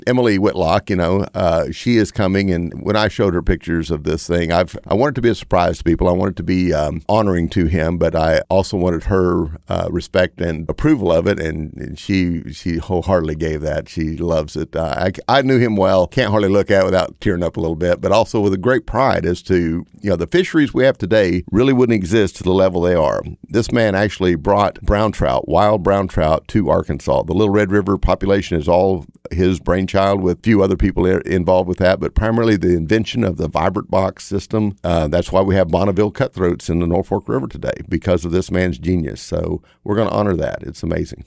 Emily Whitlock, she is coming, and when I showed her pictures of this thing, I wanted to be a surprise to people. I wanted to be honoring to him, but I also wanted her respect and approval of it, and she wholeheartedly gave that. She loves it. I knew him well. Can't hardly look at it without tearing up a little bit, but also with a great pride as to, the fisheries we have today really wouldn't exist to the level they are. This man actually brought brown trout, wild brown trout, to Arkansas. The Little Red River population is all his brainchild, with a few other people involved with that, but primarily the invention of the vibrant box system. That's why we have Bonneville cutthroats in the Norfolk River today, because of this man's genius. So we're going to honor that. It's amazing.